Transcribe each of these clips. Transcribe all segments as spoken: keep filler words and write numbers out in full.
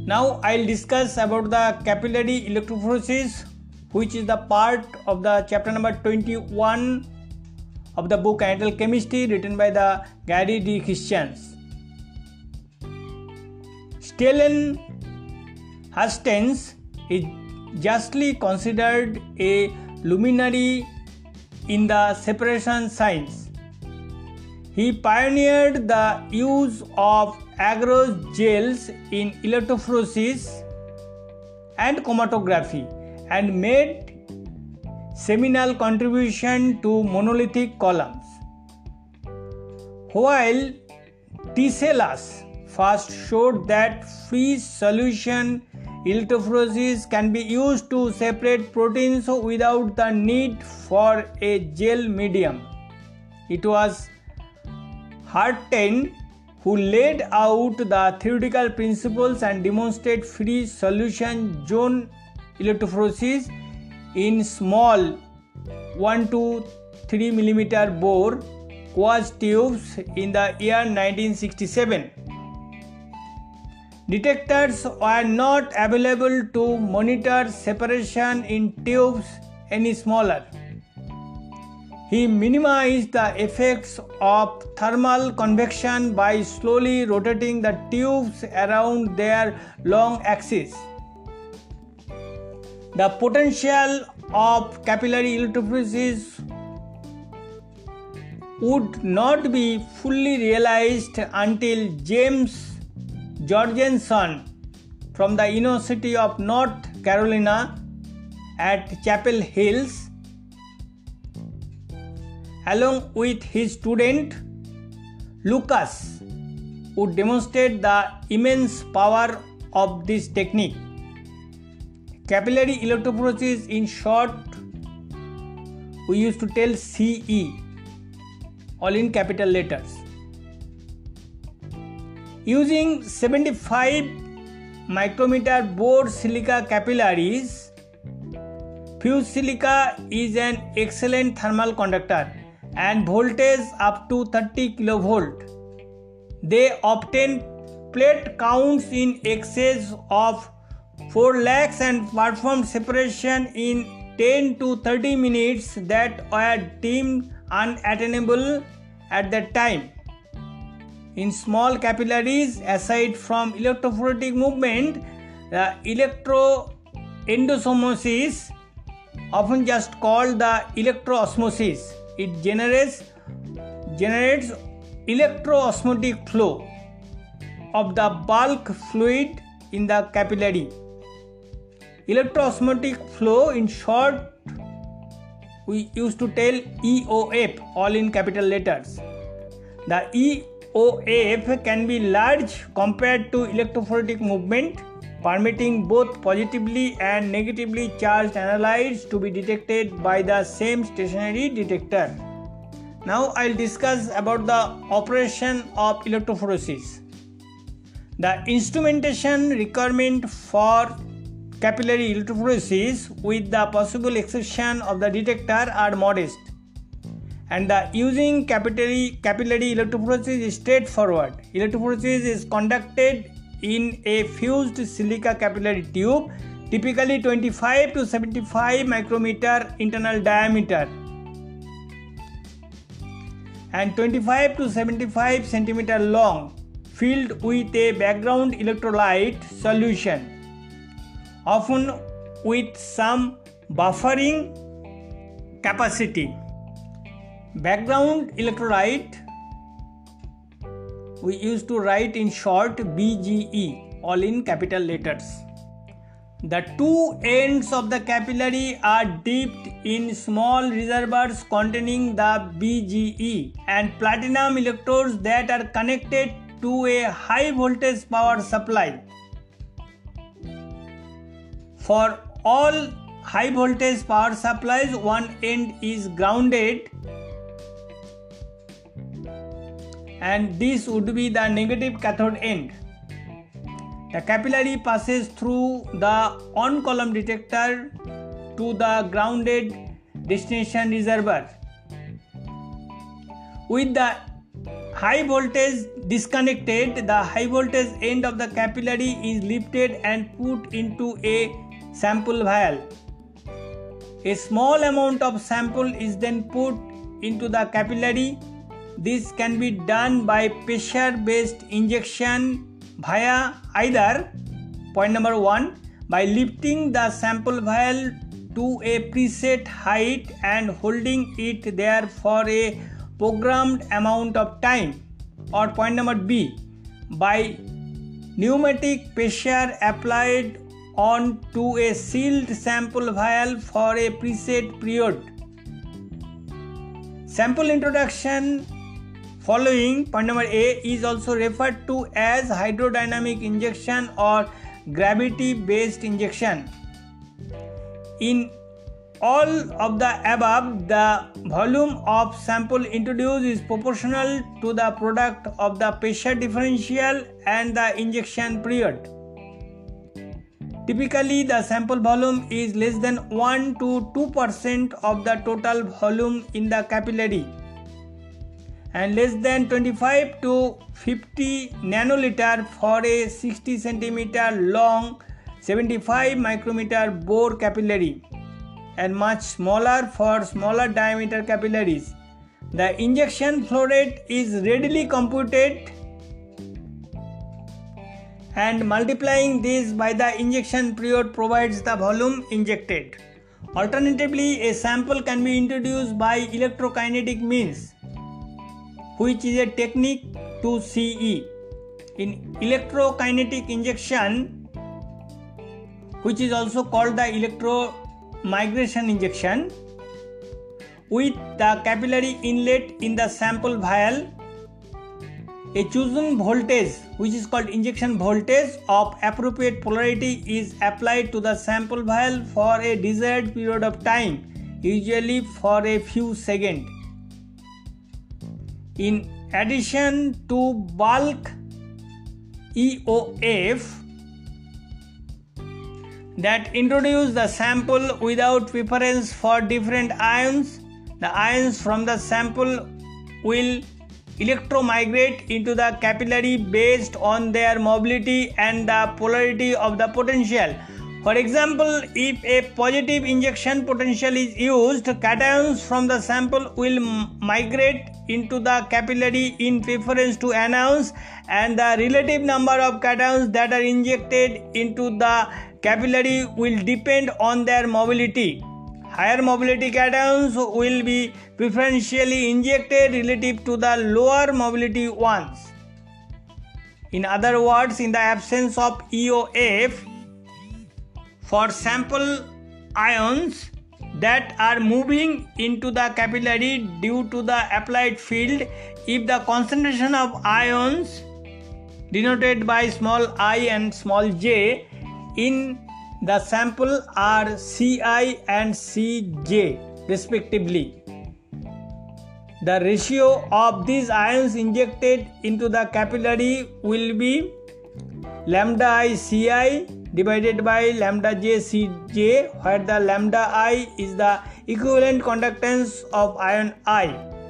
Now I'll discuss about the capillary electrophoresis, which is the part of the chapter number twenty-one of the book Analytical Chemistry written by the Gary D. Christians. Stellan Hastings is justly considered a luminary in the separation science. He pioneered the use of agarose gels in electrophoresis and chromatography and made seminal contribution to monolithic columns. While Tisselas first showed that free solution electrophoresis can be used to separate proteins without the need for a gel medium, it was Harten who laid out the theoretical principles and demonstrated free solution zone electrophoresis in small one to three millimeter bore quartz tubes in the year nineteen sixty-seven. Detectors were not available to monitor separation in tubes any smaller. He minimized the effects of thermal convection by slowly rotating the tubes around their long axis. The potential of capillary electrophoresis would not be fully realized until James Jorgensen from the University of North Carolina at Chapel Hills, along with his student Lucas, would demonstrate the immense power of this technique. Capillary electrophoresis, in short, we used to tell C E, all in capital letters. Using seventy-five micrometer bore silica capillaries, fused silica is an excellent thermal conductor and voltage up to thirty kilovolt. They obtain plate counts in excess of four lakhs and performed separation in ten to thirty minutes that were deemed unattainable at that time. In small capillaries, aside from electrophoretic movement, the electroendosmosis, often just called the electroosmosis, it generates generates electroosmotic flow of the bulk fluid in the capillary. Electroosmotic flow, in short, we used to tell E O F, all in capital letters. The E O F can be large compared to electrophoretic movement, permitting both positively and negatively charged analytes to be detected by the same stationary detector. Now I'll discuss about the operation of electrophoresis. The instrumentation requirement for capillary electrophoresis, with the possible exception of the detector, are modest, and the using capillary, capillary electrophoresis is straightforward. Electrophoresis is conducted in a fused silica capillary tube, typically twenty-five to seventy-five micrometer internal diameter and twenty-five to seventy-five centimeter long, filled with a background electrolyte solution, often with some buffering capacity. Background electrolyte, we used to write in short B G E, all in capital letters. The two ends of the capillary are dipped in small reservoirs containing the B G E and platinum electrodes that are connected to a high voltage power supply. For all high voltage power supplies, one end is grounded, and this would be the negative cathode end. The capillary passes through the on-column detector to the grounded destination reservoir. With the high voltage disconnected, the high voltage end of the capillary is lifted and put into a sample vial. A small amount of sample is then put into the capillary. This can be done by pressure-based injection via either, point number one, by lifting the sample vial to a preset height and holding it there for a programmed amount of time, or point number B, by pneumatic pressure applied onto a sealed sample vial for a preset period. Sample introduction following, point number A, is also referred to as hydrodynamic injection or gravity based injection. In all of the above, the volume of sample introduced is proportional to the product of the pressure differential and the injection period. Typically, the sample volume is less than one to two percent of the total volume in the capillary and less than twenty-five to fifty nanoliter for a sixty centimeter long seventy-five micrometer bore capillary, and much smaller for smaller diameter capillaries. The injection flow rate is readily computed, and multiplying this by the injection period provides the volume injected. Alternatively, a sample can be introduced by electrokinetic means, which is a technique to C E. In electrokinetic injection, which is also called the electromigration injection, with the capillary inlet in the sample vial, a chosen voltage, which is called injection voltage of appropriate polarity, is applied to the sample vial for a desired period of time, usually for a few seconds. In addition to bulk E O F that introduce the sample without preference for different ions, the ions from the sample will electromigrate into the capillary based on their mobility and the polarity of the potential. For example, if a positive injection potential is used, cations from the sample will migrate into the capillary in preference to anions, and the relative number of cations that are injected into the capillary will depend on their mobility. Higher mobility cations will be preferentially injected relative to the lower mobility ones. In other words, in the absence of E O F, for sample ions that are moving into the capillary due to the applied field, if the concentration of ions denoted by small I and small j in the sample are C I and C J respectively, the ratio of these ions injected into the capillary will be lambda I C I divided by lambda j C J, where the lambda I is the equivalent conductance of ion I.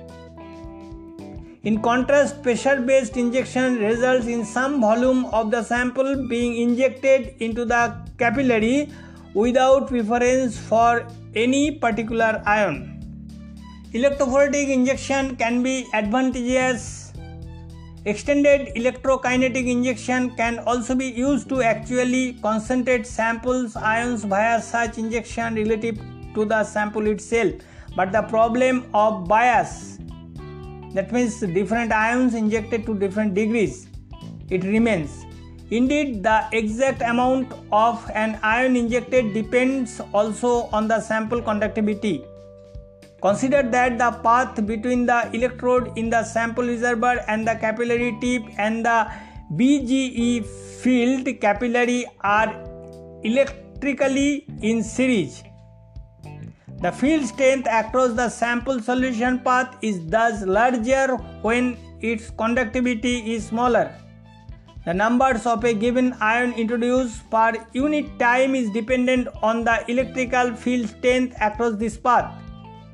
In contrast, pressure-based injection results in some volume of the sample being injected into the capillary without preference for any particular ion. Electrophoretic injection can be advantageous. Extended electrokinetic injection can also be used to actually concentrate samples ions via such injection relative to the sample itself. But the problem of bias, that means different ions injected to different degrees, it remains. Indeed, the exact amount of an ion injected depends also on the sample conductivity. Consider that the path between the electrode in the sample reservoir and the capillary tip and the B G E filled capillary are electrically in series. The field strength across the sample solution path is thus larger when its conductivity is smaller. The numbers of a given ion introduced per unit time is dependent on the electrical field strength across this path.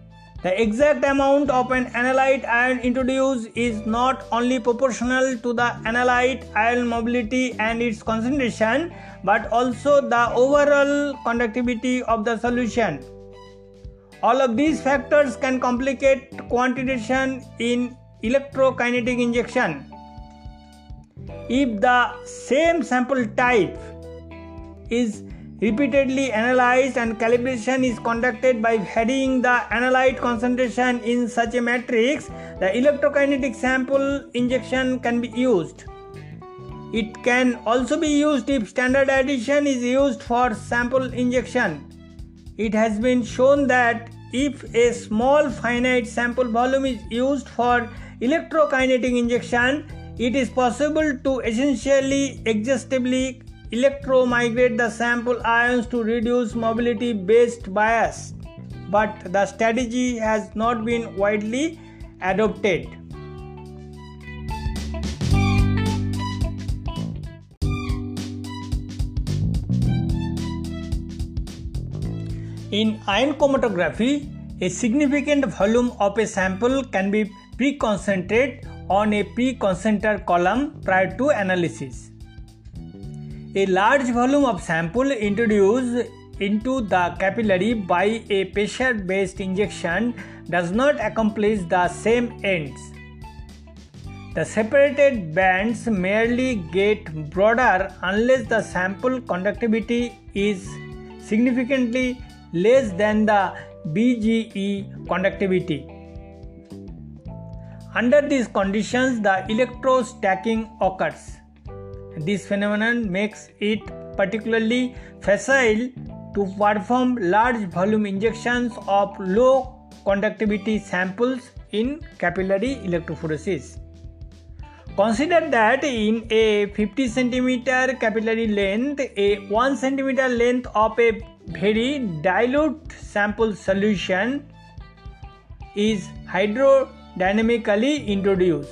The exact amount of an analyte ion introduced is not only proportional to the analyte ion mobility and its concentration, but also the overall conductivity of the solution. All of these factors can complicate quantitation in electrokinetic injection. If the same sample type is repeatedly analyzed and calibration is conducted by varying the analyte concentration in such a matrix, the electrokinetic sample injection can be used. It can also be used if standard addition is used for sample injection. It has been shown that if a small finite sample volume is used for electrokinetic injection, it is possible to essentially exhaustively electromigrate the sample ions to reduce mobility based bias, but the strategy has not been widely adopted. In ion chromatography, a significant volume of a sample can be pre-concentrated on a pre-concentrator column prior to analysis. A large volume of sample introduced into the capillary by a pressure-based injection does not accomplish the same ends. The separated bands merely get broader unless the sample conductivity is significantly less than the B G E conductivity. Under these conditions, the electrostacking occurs. This phenomenon makes it particularly facile to perform large volume injections of low conductivity samples in capillary electrophoresis. Consider that in a fifty centimeter capillary length, a one centimeter length of a very dilute sample solution is hydrodynamically introduced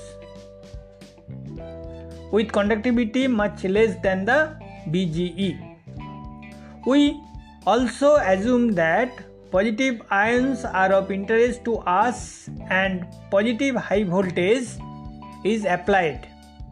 with conductivity much less than the B G E. We also assume that positive ions are of interest to us and positive high voltage is applied.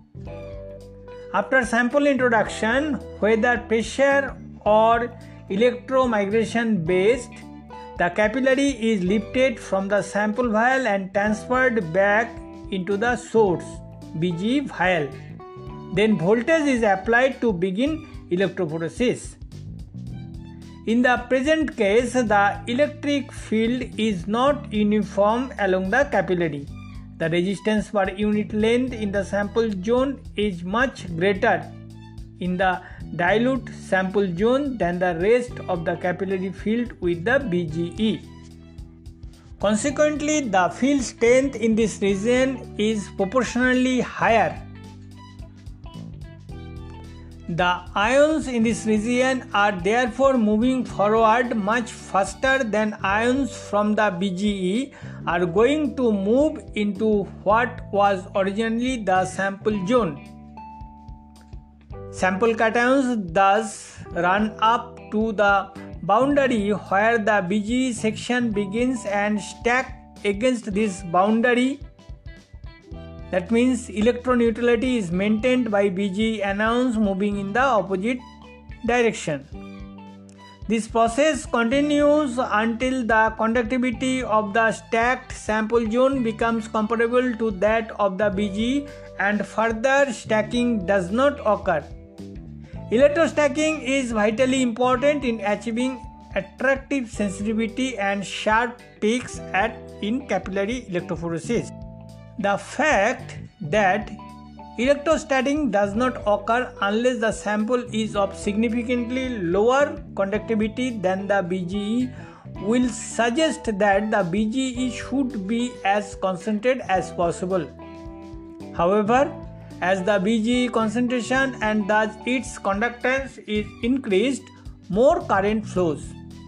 After sample introduction, whether pressure or electromigration based, the capillary is lifted from the sample vial and transferred back into the source B G E vial. Then voltage is applied to begin electrophoresis. In the present case, the electric field is not uniform along the capillary. The resistance per unit length in the sample zone is much greater in the dilute sample zone than the rest of the capillary field with the B G E. Consequently, the field strength in this region is proportionally higher. The ions in this region are therefore moving forward much faster than ions from the B G E are going to move into what was originally the sample zone. Sample cations thus run up to the boundary where the B G E section begins and stack against this boundary. That means electroneutrality is maintained by B G E anions moving in the opposite direction. This process continues until the conductivity of the stacked sample zone becomes comparable to that of the B G E and further stacking does not occur. Electrostacking is vitally important in achieving attractive sensitivity and sharp peaks at in capillary electrophoresis. The fact that electrostatic does not occur unless the sample is of significantly lower conductivity than the B G E will suggest that the B G E should be as concentrated as possible. However, as the B G E concentration and thus its conductance is increased, more current flows.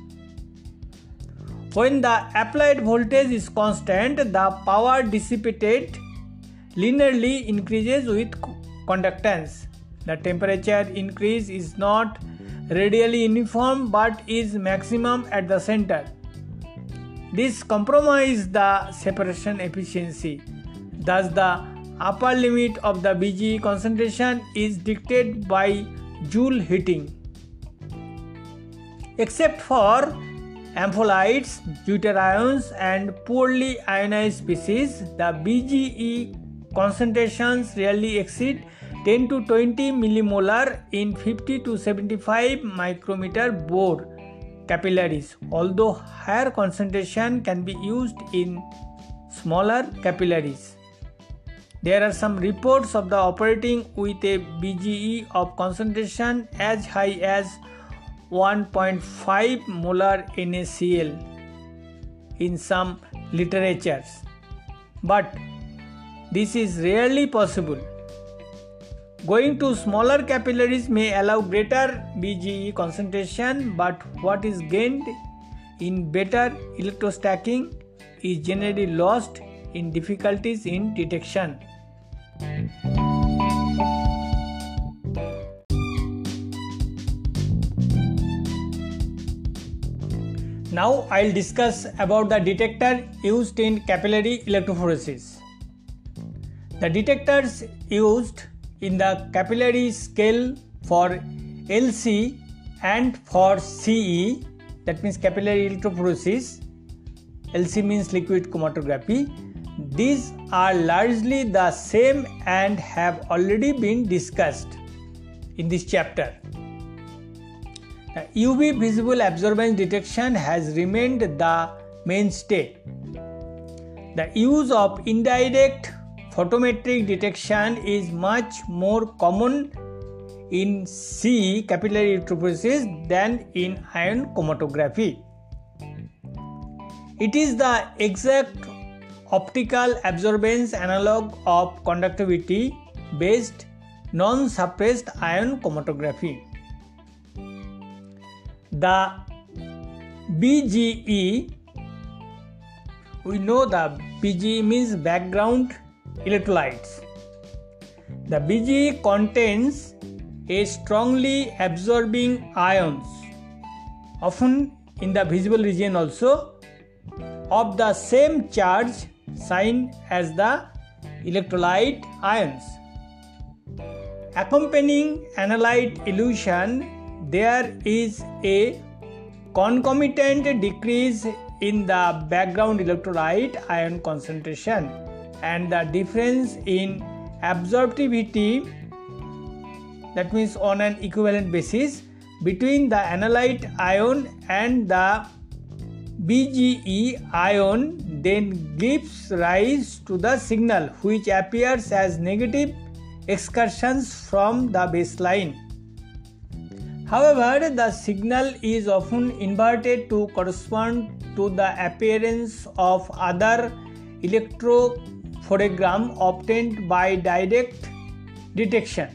When the applied voltage is constant, the power dissipated linearly increases with conductance. The temperature increase is not radially uniform but is maximum at the center. This compromises the separation efficiency. Thus, the upper limit of the B G E concentration is dictated by Joule heating. Except for ampholytes, deuterions and poorly ionized species, the B G E concentrations rarely exceed ten to twenty millimolar in fifty to seventy-five micrometer bore capillaries, although higher concentration can be used in smaller capillaries. There are some reports of the operating with a B G E of concentration as high as one point five molar NaCl in some literatures, but this is rarely possible. Going to smaller capillaries may allow greater B G E concentration, but what is gained in better electrostacking is generally lost in difficulties in detection. Now I'll discuss about the detector used in capillary electrophoresis. The detectors used in the capillary scale for L C and for C E, that means capillary electrophoresis, L C means liquid chromatography, these are largely the same and have already been discussed in this chapter. The U V visible absorbance detection has remained the mainstay. The use of indirect photometric detection is much more common in C E capillary electrophoresis than in ion chromatography. It is the exact optical absorbance analog of conductivity based non-suppressed ion chromatography. The B G E, we know the B G E means background electrolytes. The B G E contains a strongly absorbing ions, often in the visible region also, of the same charge sign as the electrolyte ions. Accompanying analyte elution, there is a concomitant decrease in the background electrolyte ion concentration, and the difference in absorptivity, that means on an equivalent basis, between the analyte ion and the B G E ion then gives rise to the signal, which appears as negative excursions from the baseline. However, the signal is often inverted to correspond to the appearance of other electrophoregram obtained by direct detection.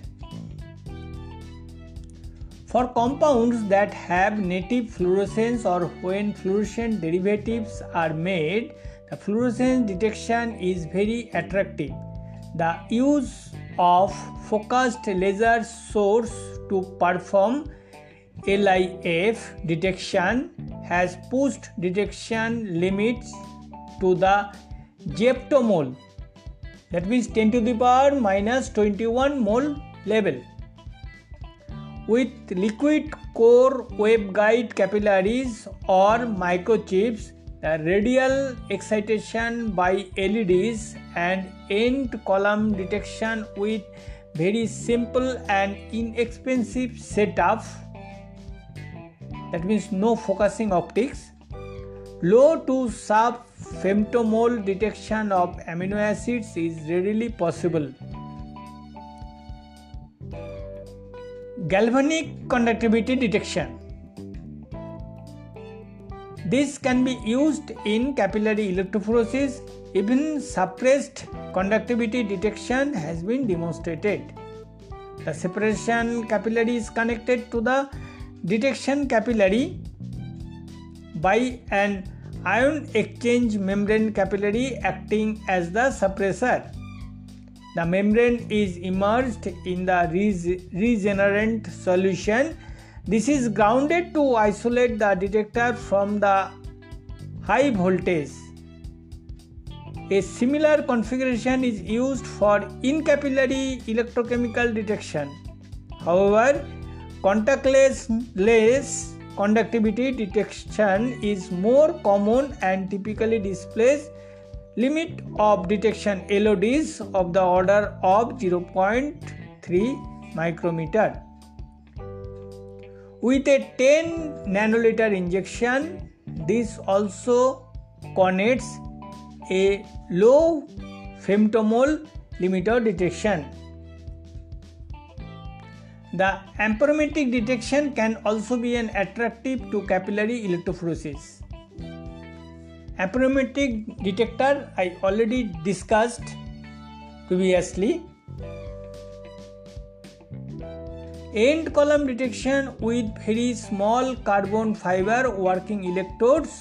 For compounds that have native fluorescence or when fluorescent derivatives are made, the fluorescence detection is very attractive. The use of focused laser source to perform L I F detection has pushed detection limits to the zeptomole, that means ten to the power minus twenty-one mole level. With liquid core waveguide capillaries or microchips, the radial excitation by L E Ds and end column detection with very simple and inexpensive setup, that means no focusing optics, low to sub femtomole detection of amino acids is readily possible. Galvanic conductivity detection. This can be used in capillary electrophoresis. Even suppressed conductivity detection has been demonstrated. The separation capillary is connected to the detection capillary by an ion exchange membrane capillary acting as the suppressor. The membrane is immersed in the regenerant solution. This is grounded to isolate the detector from the high voltage. A similar configuration is used for in-capillary electrochemical detection. However, contactless less conductivity detection is more common and typically displays limit of detection L O Ds of the order of zero point three micrometer. With a ten nanoliter injection, this also connotes a low femtomole limit of detection. The amperometric detection can also be an attractive to capillary electrophoresis. Amperometric detector I already discussed previously. End column detection with very small carbon fiber working electrodes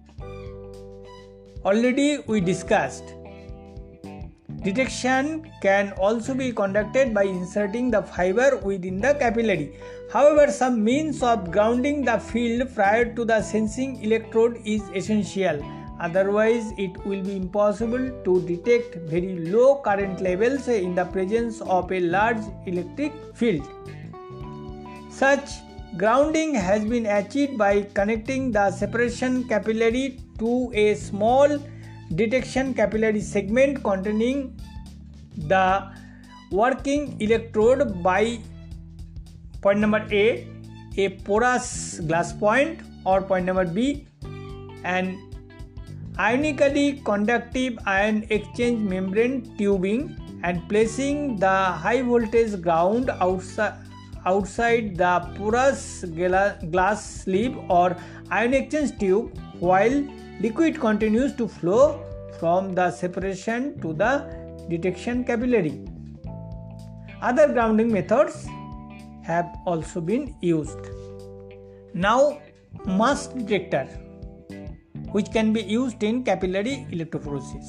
already we discussed. Detection can also be conducted by inserting the fiber within the capillary. However, some means of grounding the field prior to the sensing electrode is essential. Otherwise, it will be impossible to detect very low current levels in the presence of a large electric field. Such grounding has been achieved by connecting the separation capillary to a small detection capillary segment containing the working electrode by point number A, a porous glass point, or point number B, an ionically conductive ion exchange membrane tubing, and placing the high voltage ground outside outside the porous glass sleeve or ion exchange tube while liquid continues to flow from the separation to the detection capillary. Other grounding methods have also been used. Now, mass detector, which can be used in capillary electrophoresis.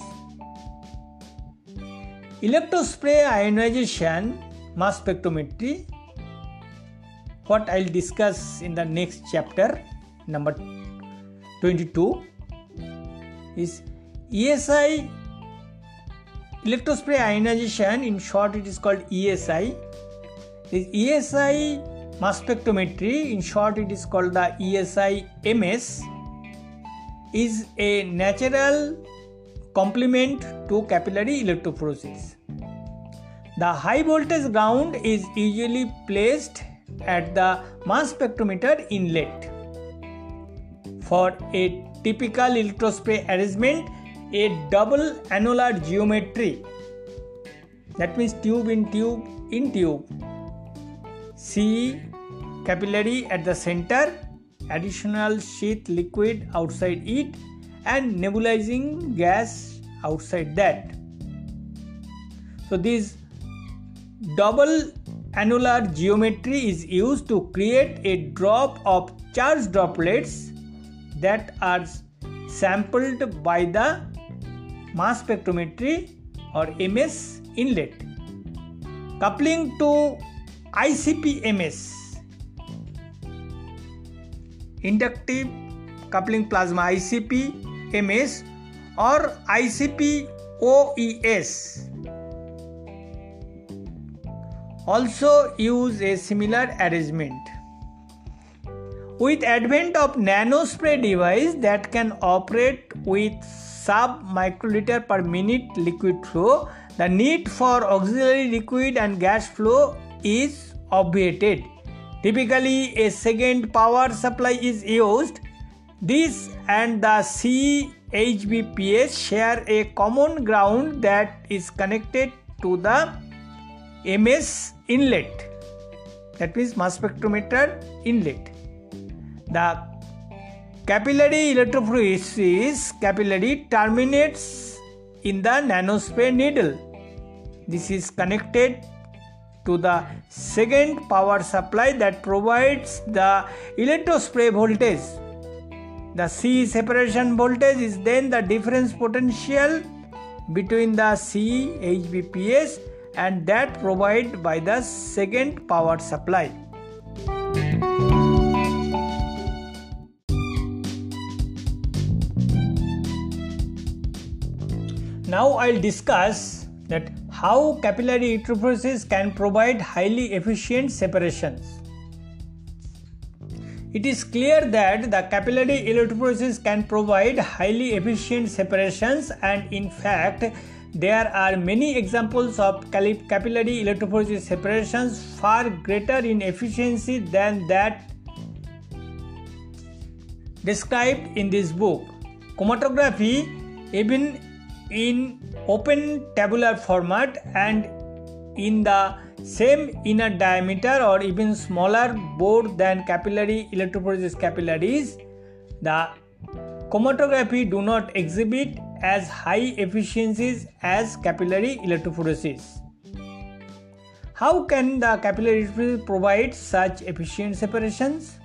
Electrospray ionization mass spectrometry, what I'll discuss in the next chapter, number twenty-two, is E S I, electrospray ionization. In short, it is called E S I. This E S I mass spectrometry, in short it is called the E S I M S, is a natural complement to capillary electrophoresis. The high voltage ground is usually placed at the mass spectrometer inlet. For a typical electrospray arrangement, a double annular geometry, that means tube in tube in tube, C capillary at the center, additional sheath liquid outside it, and nebulizing gas outside that. So this double annular geometry is used to create a drop of charged droplets that are sampled by the mass spectrometry or M S inlet. Coupling to I C P M S, inductive coupling plasma I C P M S or I C P O E S, also use a similar arrangement. With advent of nanospray device that can operate with sub microliter per minute liquid flow, the need for auxiliary liquid and gas flow is obviated. Typically, a second power supply is used. This and the C H B P S share a common ground that is connected to the M S inlet, that means mass spectrometer inlet. The capillary electrophoresis capillary terminates in the nanospray needle. This is connected to the second power supply that provides the electrospray voltage. The C separation voltage is then the difference potential between the C H B P S and that provided by the second power supply. Now I'll discuss that how capillary electrophoresis can provide highly efficient separations. It is clear that the capillary electrophoresis can provide highly efficient separations, and in fact there are many examples of capillary electrophoresis separations far greater in efficiency than that described in this book. Chromatography, even in open tabular format and in the same inner diameter or even smaller bore than capillary electrophoresis capillaries, the chromatography do not exhibit as high efficiencies as capillary electrophoresis. How can the capillary electrophoresis provide such efficient separations?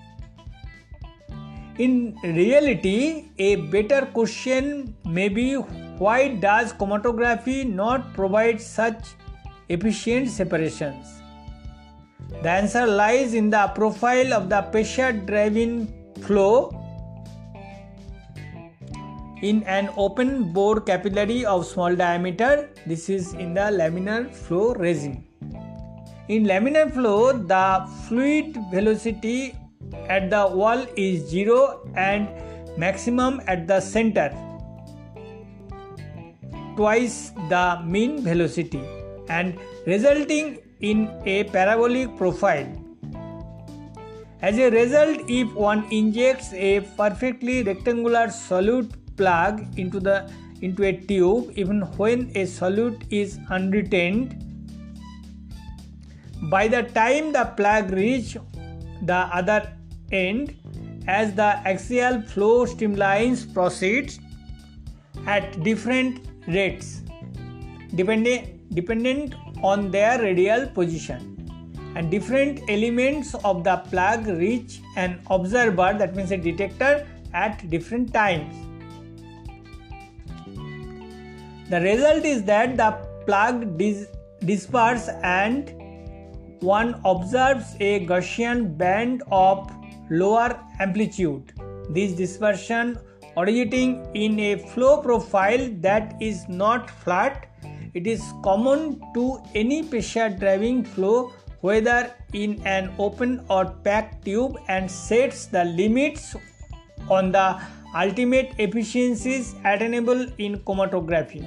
In reality, a better question may be, why does chromatography not provide such efficient separations? The answer lies in the profile of the pressure-driven flow in an open bore capillary of small diameter. This is in the laminar flow regime. In laminar flow, the fluid velocity at the wall is zero and maximum at the center, twice the mean velocity, and resulting in a parabolic profile. As a result, if one injects a perfectly rectangular solute plug into the into a tube, even when a solute is unretained, by the time the plug reaches the other end, as the axial flow streamlines proceeds at different rates dependent, dependent on their radial position, and different elements of the plug reach an observer, that means a detector, at different times. The result is that the plug dis- disperses and one observes a Gaussian band of lower amplitude. This dispersion originating in a flow profile that is not flat. It is common to any pressure-driving flow, whether in an open or packed tube, and sets the limits on the ultimate efficiencies attainable in chromatography.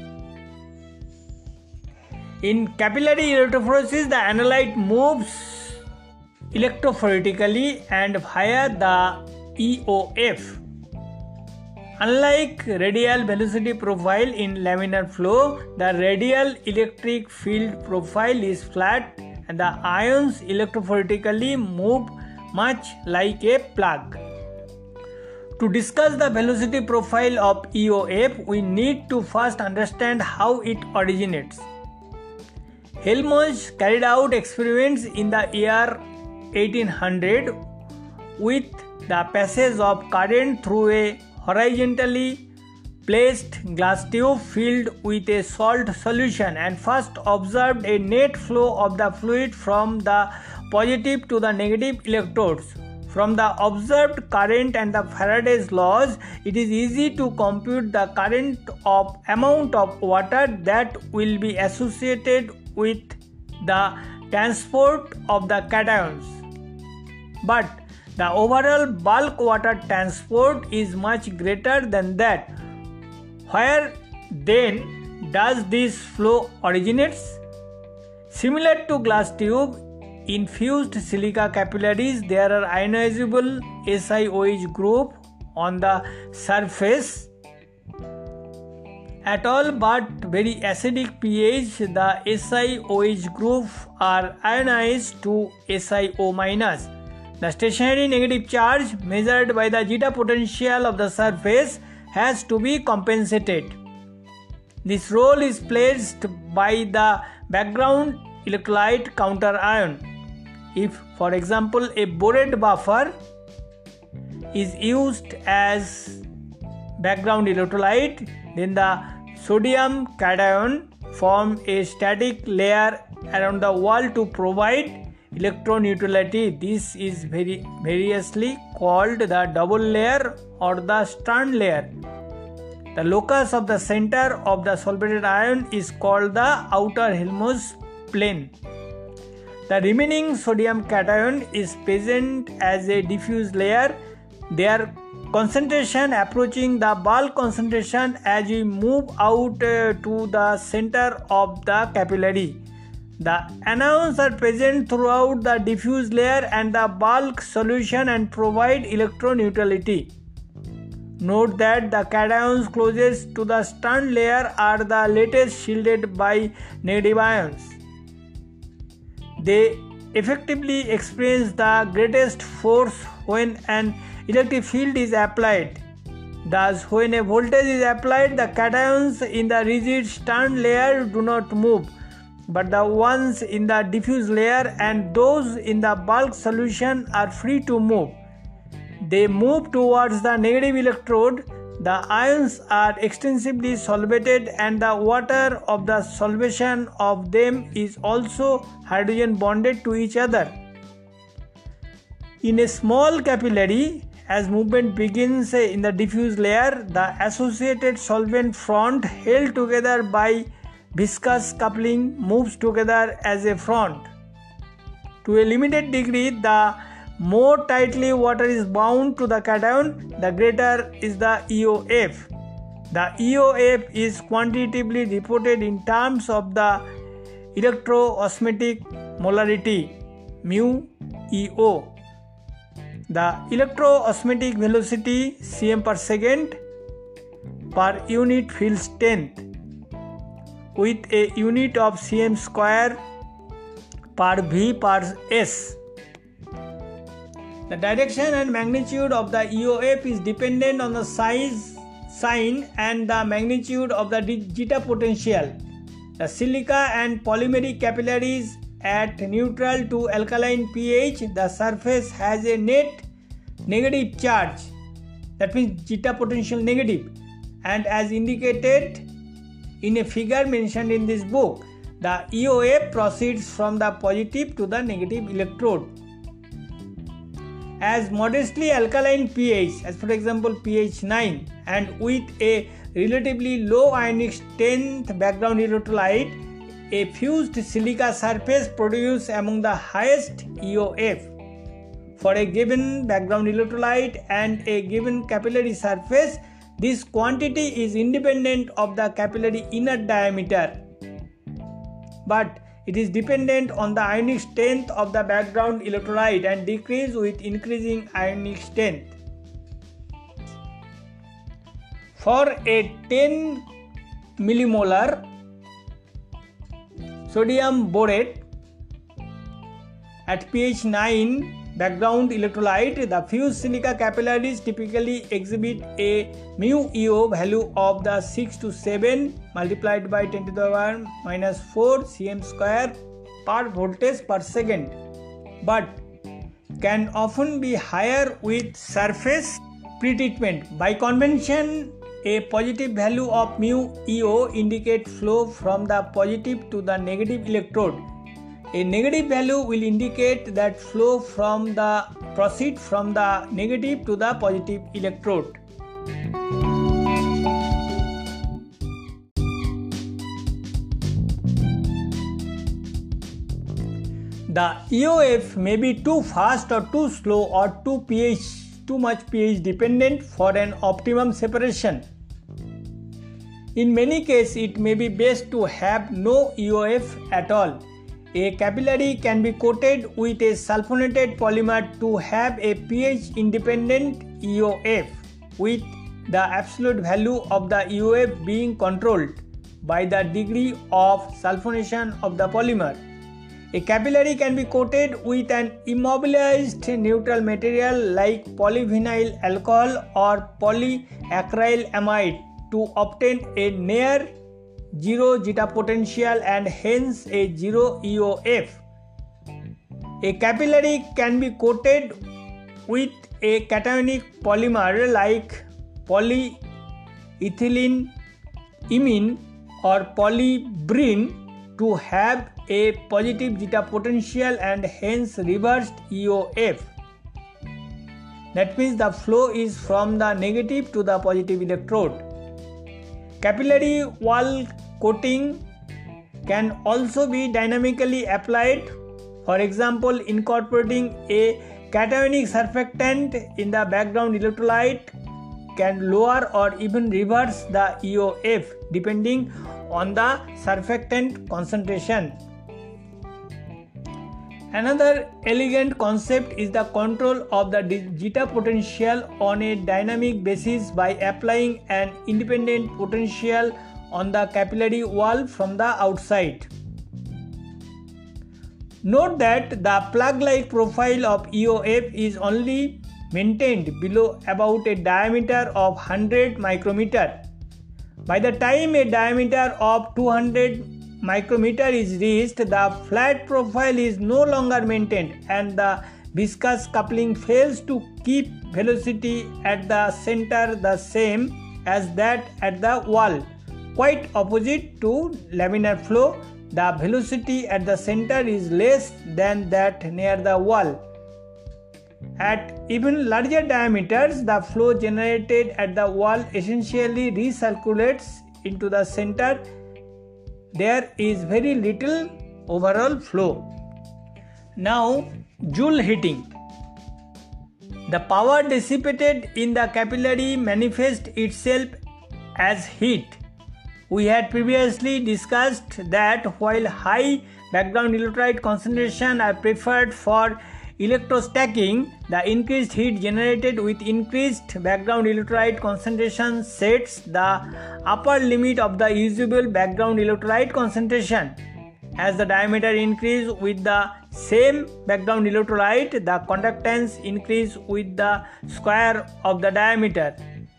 In capillary electrophoresis, the analyte moves electrophoretically and via the E O F. Unlike radial velocity profile in laminar flow, the radial electric field profile is flat and the ions electrophoretically move much like a plug. To discuss the velocity profile of E O F, we need to first understand how it originates. Helmholtz carried out experiments in the year eighteen hundred with the passage of current through a horizontally placed glass tube filled with a salt solution, and first observed a net flow of the fluid from the positive to the negative electrodes. From the observed current and the Faraday's laws, it is easy to compute the current of amount of water that will be associated with the transport of the cations. But the overall bulk water transport is much greater than that. Where then does this flow originates? Similar to glass tube, in fused silica capillaries, there are ionizable S i O H group on the surface. At all but very acidic pH, the S i O H group are ionized to S i O minus. The stationary negative charge measured by the zeta potential of the surface has to be compensated. This role is played by the background electrolyte counter ion. If, for example, a borate buffer is used as background electrolyte, then the sodium cation form a static layer around the wall to provide electroneutrality. This is very variously called the double layer or the strand layer. The locus of the center of the solvated ion is called the outer Helmholtz plane. The remaining sodium cation is present as a diffuse layer, their concentration approaching the bulk concentration as we move out uh, to the center of the capillary. The anions are present throughout the diffuse layer and the bulk solution and provide electroneutrality. Note that the cations closest to the Stern layer are the latest shielded by negative ions. They effectively experience the greatest force when an electric field is applied. Thus, when a voltage is applied, the cations in the rigid Stern layer do not move, but the ones in the diffuse layer and those in the bulk solution are free to move. They move towards the negative electrode. The ions are extensively solvated and the water of the solvation of them is also hydrogen bonded to each other. In a small capillary, as movement begins in the diffuse layer, the associated solvent front held together by viscous coupling moves together as a front. To a limited degree, the more tightly water is bound to the cation, the greater is the E O F. The E O F is quantitatively reported in terms of the electroosmotic molarity, mu E O. The electroosmotic velocity cm per second per unit field strength with a unit of cm square per v per s. The direction and magnitude of the E O F is dependent on the size, sign and the magnitude of the zeta potential. The silica and polymeric capillaries at neutral to alkaline pH, the surface has a net negative charge, that means zeta potential negative, and as indicated in a figure mentioned in this book, the E O F proceeds from the positive to the negative electrode. As modestly alkaline pH, as for example pH nine, and with a relatively low ionic strength background electrolyte, a fused silica surface produces among the highest E O F. For a given background electrolyte and a given capillary surface, this quantity is independent of the capillary inner diameter, but it is dependent on the ionic strength of the background electrolyte and decreases with increasing ionic strength. For a ten millimolar sodium borate at pH nine background electrolyte, the fused silica capillaries typically exhibit a mu E O value of the six to seven multiplied by ten to the power minus four cm square per voltage per second, but can often be higher with surface pretreatment. By convention, a positive value of mu E O indicates flow from the positive to the negative electrode. A negative value will indicate that flow from the proceed from the negative to the positive electrode. The E O F may be too fast or too slow or too pH, too much pH dependent for an optimum separation. In many cases, it may be best to have no E O F at all. A capillary can be coated with a sulfonated polymer to have a pH independent E O F, with the absolute value of the E O F being controlled by the degree of sulfonation of the polymer. A capillary can be coated with an immobilized neutral material like polyvinyl alcohol or polyacryl amide to obtain a near zero zeta potential and hence a zero E O F. A capillary can be coated with a cationic polymer like polyethylene imine or polybrine to have a positive zeta potential and hence reversed E O F. That means the flow is from the negative to the positive electrode. Capillary wall coating can also be dynamically applied, for example, incorporating a cationic surfactant in the background electrolyte can lower or even reverse the E O F depending on the surfactant concentration. Another elegant concept is the control of the zeta potential on a dynamic basis by applying an independent potential on the capillary wall from the outside. Note that the plug-like profile of E O F is only maintained below about a diameter of one hundred micrometer. By the time a diameter of two hundred micrometer is reached, the flat profile is no longer maintained and the viscous coupling fails to keep velocity at the center the same as that at the wall. Quite opposite to laminar flow, the velocity at the center is less than that near the wall. At even larger diameters, the flow generated at the wall essentially recirculates into the center. There is very little overall flow. Now, Joule heating. The power dissipated in the capillary manifests itself as heat. We had previously discussed that while high background electrolyte concentration are preferred for electrostacking, the increased heat generated with increased background electrolyte concentration sets the upper limit of the usable background electrolyte concentration. As the diameter increases with the same background electrolyte, the conductance increases with the square of the diameter.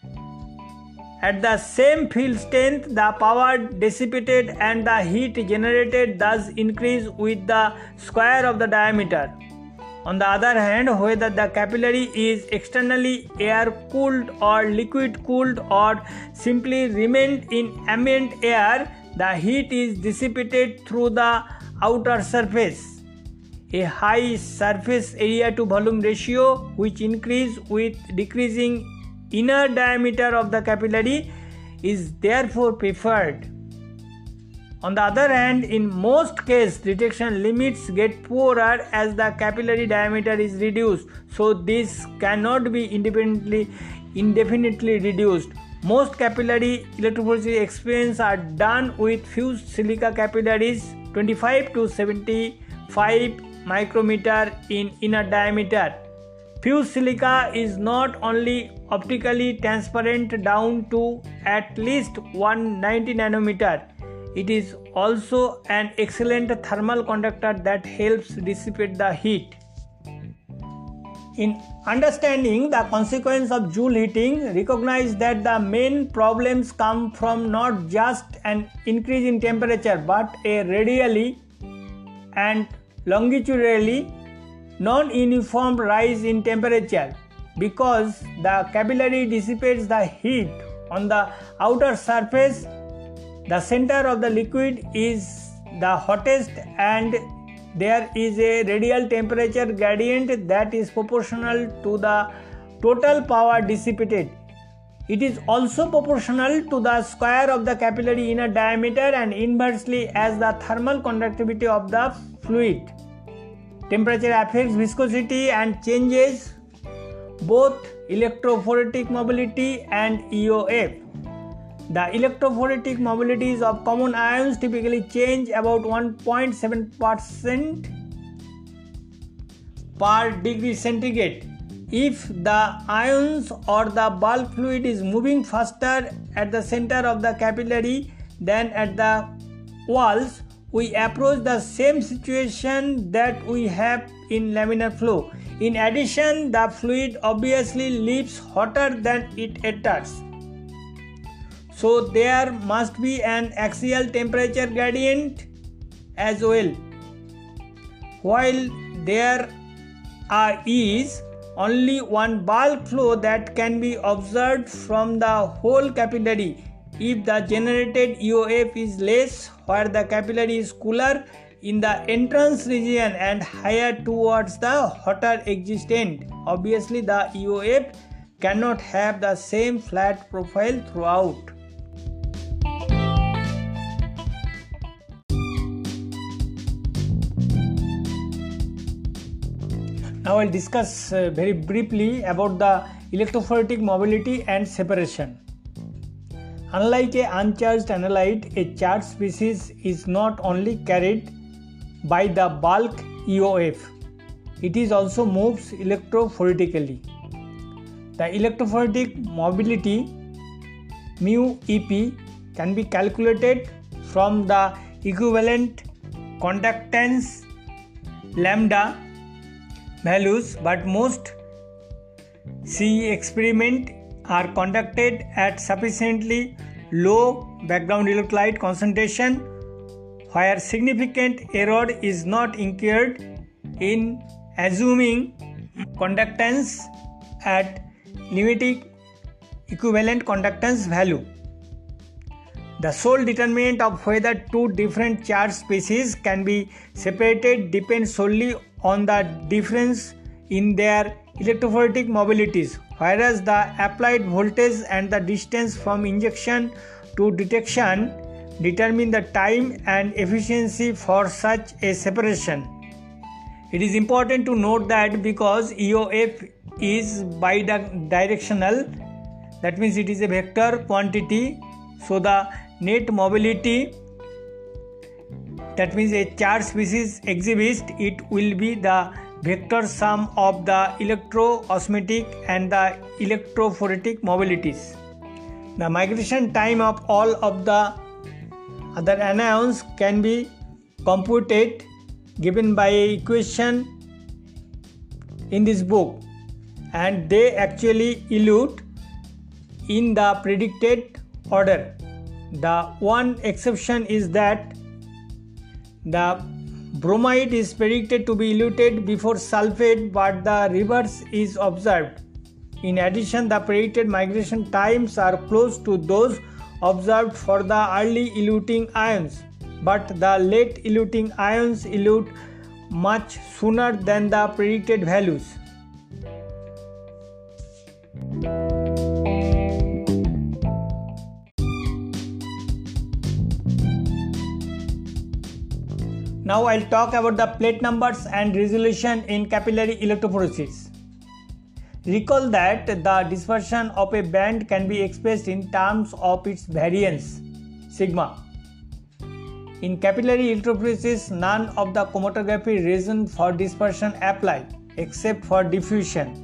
At the same field strength, the power dissipated and the heat generated thus increase with the square of the diameter. On the other hand, whether the capillary is externally air-cooled or liquid-cooled or simply remained in ambient air, the heat is dissipated through the outer surface. A high surface area to volume ratio, which increases with decreasing inner diameter of the capillary, is therefore preferred. On the other hand, in most cases, detection limits get poorer as the capillary diameter is reduced, so this cannot be independently indefinitely reduced. Most capillary electrophoresis experiments are done with fused silica capillaries twenty-five to seventy-five micrometer in inner diameter. Fused silica is not only optically transparent down to at least one hundred ninety nanometer, it is also an excellent thermal conductor that helps dissipate the heat. In understanding the consequence of Joule heating, recognize that the main problems come from not just an increase in temperature but a radially and longitudinally non-uniform rise in temperature. Because the capillary dissipates the heat on the outer surface, the center of the liquid is the hottest and there is a radial temperature gradient that is proportional to the total power dissipated. It is also proportional to the square of the capillary inner diameter and inversely as the thermal conductivity of the fluid. Temperature affects viscosity and changes both electrophoretic mobility and E O F. The electrophoretic mobilities of common ions typically change about one point seven percent per degree centigrade. If the ions or the bulk fluid is moving faster at the center of the capillary than at the walls, we approach the same situation that we have in laminar flow. In addition, the fluid obviously leaves hotter than it enters. So there must be an axial temperature gradient as well. While there are, is only one bulk flow that can be observed from the whole capillary, if the generated E O F is less where the capillary is cooler in the entrance region and higher towards the hotter exit end, obviously the E O F cannot have the same flat profile throughout. Now I'll discuss uh, very briefly about the electrophoretic mobility and separation. Unlike a uncharged analyte, a charged species is not only carried by the bulk E O F, it is also moves electrophoretically. The electrophoretic mobility mu E P can be calculated from the equivalent conductance lambda values, but most C E experiments are conducted at sufficiently low background electrolyte concentration where significant error is not incurred in assuming conductance at limiting equivalent conductance value. The sole determinant of whether two different charge species can be separated depends solely on the difference in their electrophoretic mobilities, whereas the applied voltage and the distance from injection to detection determine the time and efficiency for such a separation. It is important to note that because E O F is bidirectional, that means it is a vector quantity, so the net mobility, that means a charge species exhibits, it will be the vector sum of the electroosmotic and the electrophoretic mobilities. The migration time of all of the other anions can be computed given by an equation in this book, and they actually elute in the predicted order. The one exception is that the bromide is predicted to be eluted before sulfate, but the reverse is observed. In addition, the predicted migration times are close to those observed for the early eluting ions, but the late eluting ions elute much sooner than the predicted values. Now I'll talk about the plate numbers and resolution in capillary electrophoresis. Recall that the dispersion of a band can be expressed in terms of its variance, sigma. In capillary electrophoresis, none of the chromatography reason for dispersion apply except for diffusion.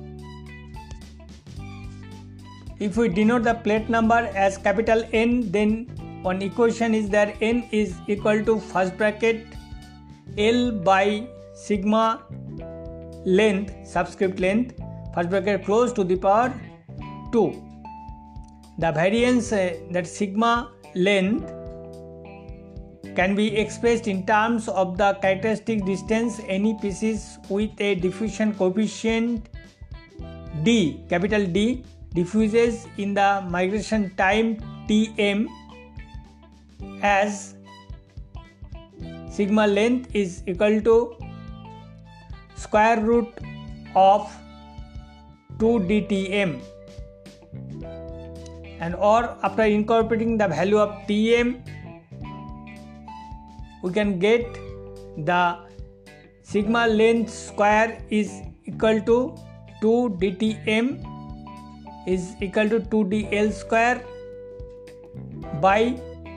If we denote the plate number as capital N, then one equation is that N is equal to first bracket L by sigma length, subscript length, first bracket close to the power two. The variance, uh, that sigma length, can be expressed in terms of the characteristic distance any pieces with a diffusion coefficient D, capital D, diffuses in the migration time Tm, as sigma length is equal to square root of two d T m, and or after incorporating the value of Tm, we can get the sigma length square is equal to two d T m is equal to two d L square by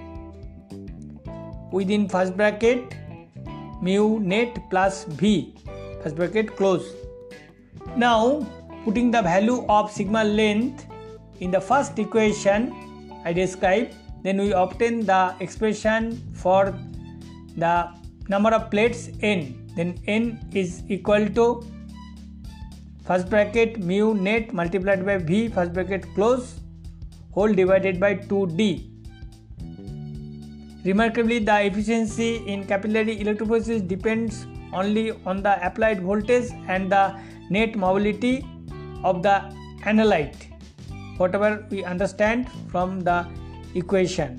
within first bracket mu net plus V, first bracket close. Now putting the value of sigma length in the first equation I described, then we obtain the expression for the number of plates N. Then N is equal to first bracket mu net multiplied by V, first bracket close, whole divided by two D. Remarkably, the efficiency in capillary electrophoresis depends only on the applied voltage and the net mobility of the analyte, whatever we understand from the equation.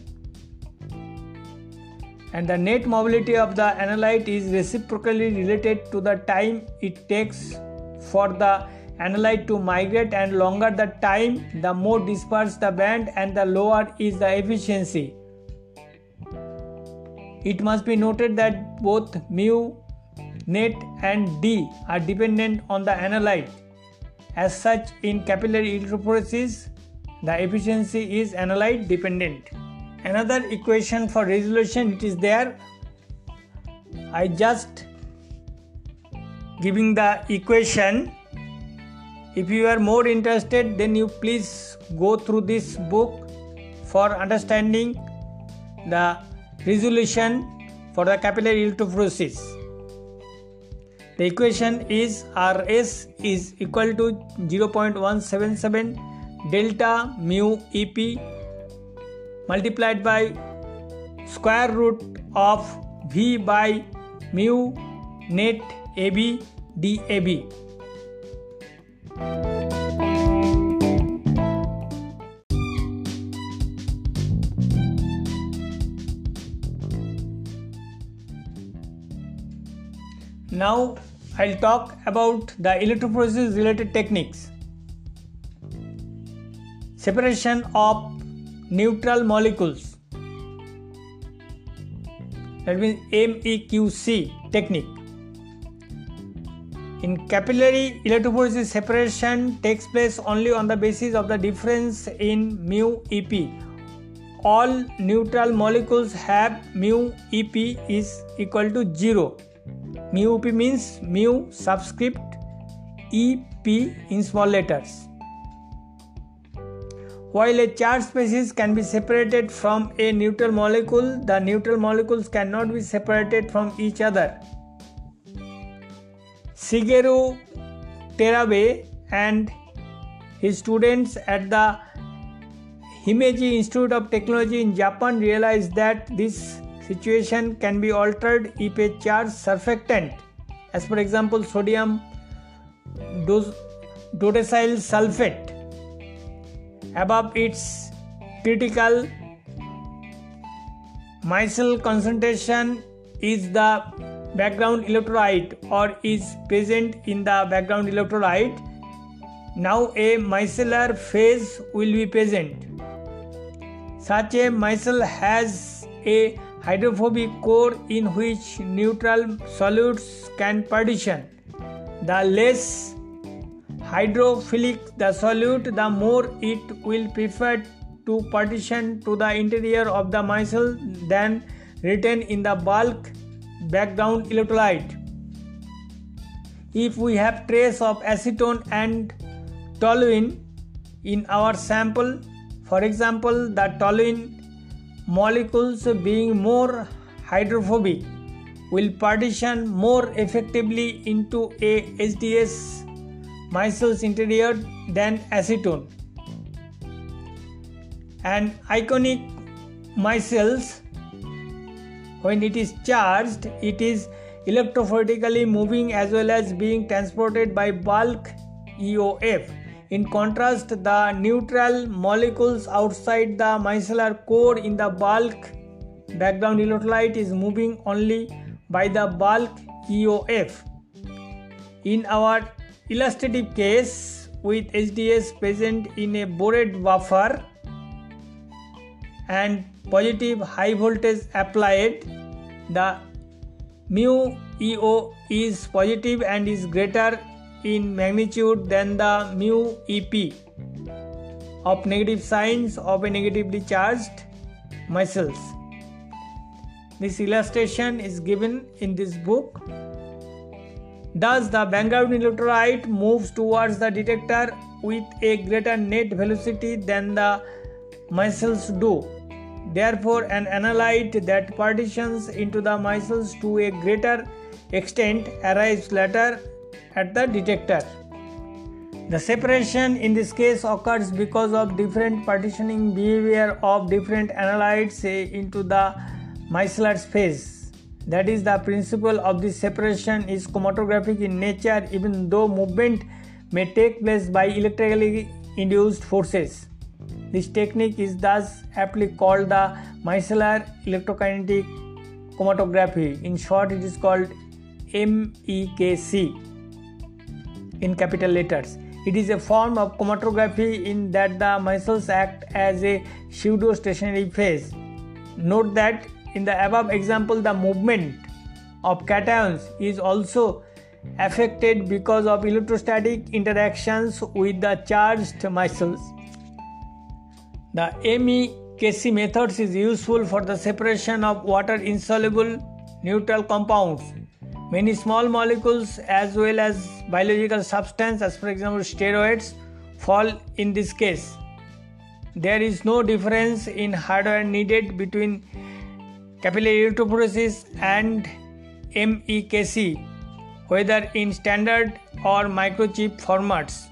And the net mobility of the analyte is reciprocally related to the time it takes for the analyte to migrate, and longer the time, the more dispersed the band and the lower is the efficiency. It must be noted that both mu net, and D are dependent on the analyte. As such, in capillary electrophoresis, the efficiency is analyte dependent. Another equation for resolution, it is there. I just giving the equation. If you are more interested, then you please go through this book for understanding the resolution for the capillary electrophoresis. The equation is R S is equal to zero point one seven seven delta mu E P multiplied by square root of V by mu net A B D A B. Now I'll talk about the electrophoresis related techniques. Separation of neutral molecules, that means M E Q C technique. In capillary electrophoresis, separation takes place only on the basis of the difference in mu E P. All neutral molecules have mu E P is equal to zero. Mu E P means mu subscript E P in small letters. While a charged species can be separated from a neutral molecule, the neutral molecules cannot be separated from each other. Shigeru Terabe and his students at the Himeji Institute of Technology in Japan realized that this situation can be altered if a charged surfactant, as for example sodium dodecyl sulfate, above its critical micelle concentration is the background electrolyte or is present in the background electrolyte. Now a micellar phase will be present. Such a micelle has a hydrophobic core in which neutral solutes can partition. The less hydrophilic the solute, the more it will prefer to partition to the interior of the micelle than retain in the bulk background electrolyte. If we have trace of acetone and toluene in our sample, for example, the toluene molecules being more hydrophobic will partition more effectively into a H D S micelle's interior than acetone. And ionic micelles, when it is charged, it is electrophoretically moving as well as being transported by bulk E O F. In contrast, the neutral molecules outside the micellar core in the bulk background electrolyte is moving only by the bulk E O F. In our illustrative case, with H D S present in a bored buffer and positive high voltage applied, the mu E O is positive and is greater in magnitude than the mu E P of negative signs of a negatively charged micelles. This illustration is given in this book. Thus, the background electrolyte moves towards the detector with a greater net velocity than the micelles do. Therefore, an analyte that partitions into the micelles to a greater extent arrives later at the detector. The separation in this case occurs because of different partitioning behavior of different analytes into the micellar space. That is, the principle of this separation is chromatographic in nature, even though movement may take place by electrically induced forces. This technique is thus aptly called the micellar electrokinetic chromatography. In short, it is called M E K C in capital letters. It is a form of chromatography in that the micelles act as a pseudo-stationary phase. Note that in the above example, the movement of cations is also affected because of electrostatic interactions with the charged micelles. The M E K C methods is useful for the separation of water-insoluble neutral compounds. Many small molecules as well as biological substances, as for example steroids, fall in this case. There is no difference in hardware needed between capillary electrophoresis and M E K C, whether in standard or microchip formats.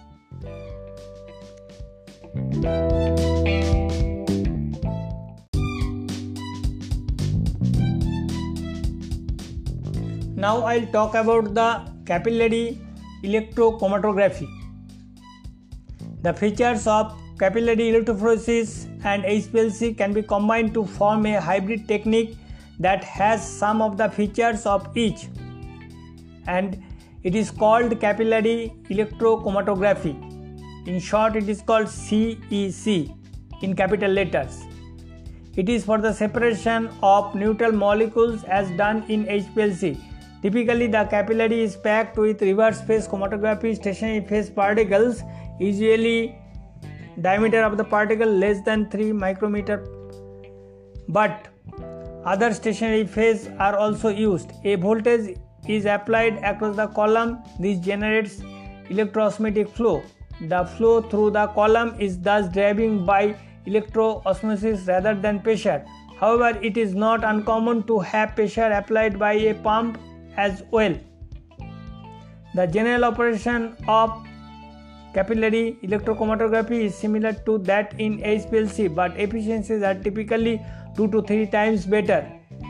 Now I'll talk about the capillary electrochromatography. The features of capillary electrophoresis and H P L C can be combined to form a hybrid technique that has some of the features of each, and it is called capillary electrochromatography. In short, it is called C E C in capital letters. It is for the separation of neutral molecules as done in H P L C. Typically, the capillary is packed with reverse phase chromatography stationary phase particles, usually diameter of the particle less than three micrometer, but other stationary phase are also used. A voltage is applied across the column. This generates electroosmotic flow. The flow through the column is thus driven by electroosmosis rather than pressure. However, it is not uncommon to have pressure applied by a pump as well. The general operation of capillary electrochromatography is similar to that in H P L C, but efficiencies are typically two to three times better.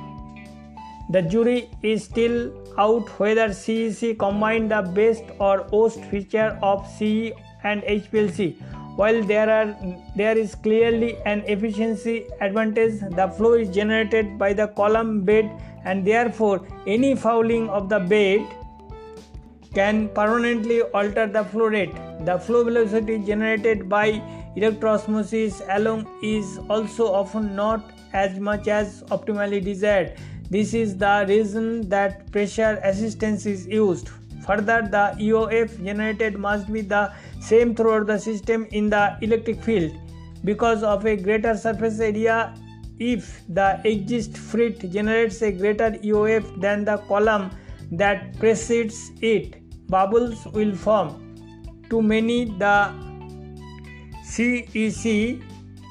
The jury is still out whether C E C combine the best or worst feature of C E and H P L C. While there are there is clearly an efficiency advantage, the flow is generated by the column bed, and therefore any fouling of the bed can permanently alter the flow rate. The flow velocity generated by electroosmosis alone is also often not as much as optimally desired. This is the reason that pressure assistance is used. Further, the E O F generated must be the same throughout the system in the electric field. Because of a greater surface area, if the exist frit generates a greater E O F than the column that precedes it, bubbles will form. To many, the C E C,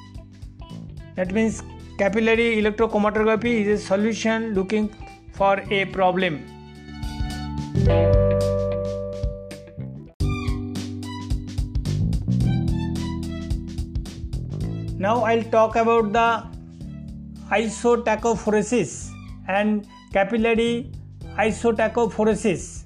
that means capillary electrochromatography, is a solution looking for a problem. Now I'll talk about the isotachophoresis and capillary isotachophoresis.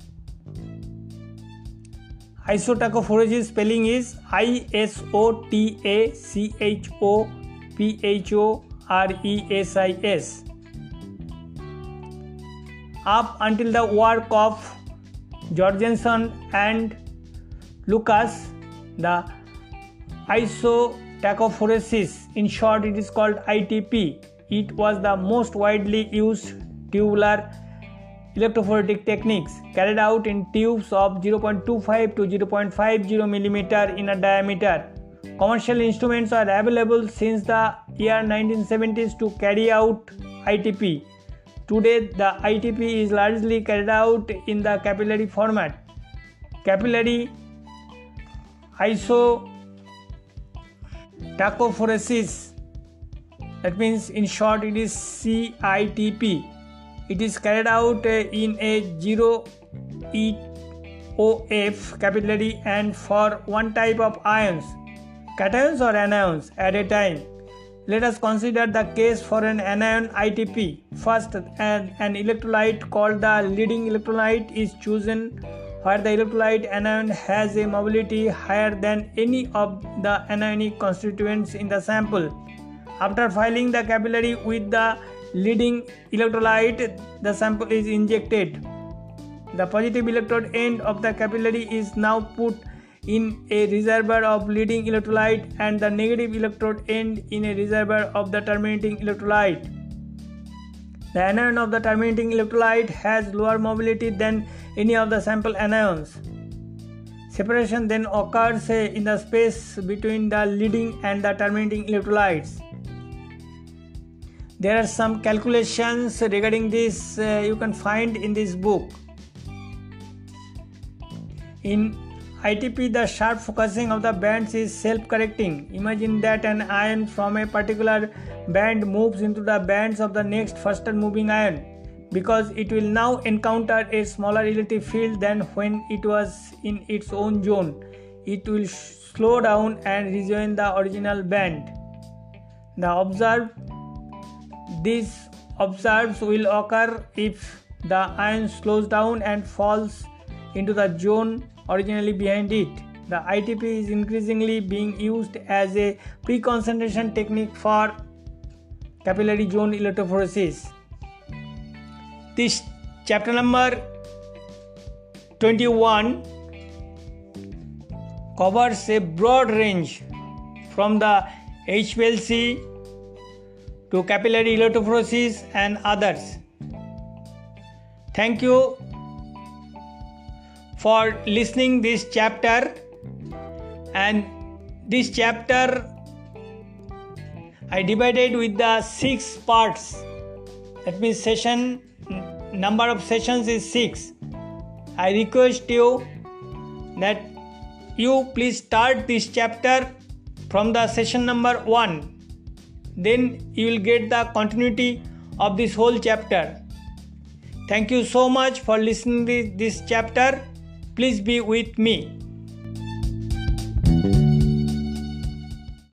Isotachophoresis spelling is I S O T A C H O P H O R E S I S. Up until the work of Jorgensen and Lucas, the isotachophoresis, in short it is called I T P, it was the most widely used tubular electrophoretic techniques, carried out in tubes of zero point two five to zero point five zero millimeter in a diameter. Commercial instruments are available since the year nineteen seventies to carry out I T P. Today, the I T P is largely carried out in the capillary format. Capillary isotachophoresis, that means in short it is C I T P. It is carried out in a zero E O F capillary and for one type of ions, cations or anions at a time. Let us consider the case for an anion I T P. First, an, an electrolyte called the leading electrolyte is chosen, where the electrolyte anion has a mobility higher than any of the anionic constituents in the sample. After filling the capillary with the leading electrolyte, the sample is injected. The positive electrode end of the capillary is now put in a reservoir of leading electrolyte and the negative electrode end in a reservoir of the terminating electrolyte. The anion of the terminating electrolyte has lower mobility than any of the sample anions. Separation then occurs in the space between the leading and the terminating electrolytes. There are some calculations regarding this uh, you can find in this book. In I T P, the sharp focusing of the bands is self-correcting. Imagine that an ion from a particular band moves into the bands of the next faster moving ion, because it will now encounter a smaller electric field than when it was in its own zone. It will slow down and rejoin the original band. The observed These observes will occur if the ion slows down and falls into the zone originally behind it. The I T P is increasingly being used as a pre-concentration technique for capillary zone electrophoresis. This chapter number twenty-one covers a broad range from the H P L C to capillary electrophoresis and others. Thank you for listening this chapter, and this chapter I divided with the six parts. That means session number of sessions is six. I request you that you please start this chapter from the session number one. Then you will get the continuity of this whole chapter. Thank you so much for listening to this chapter. Please be with me.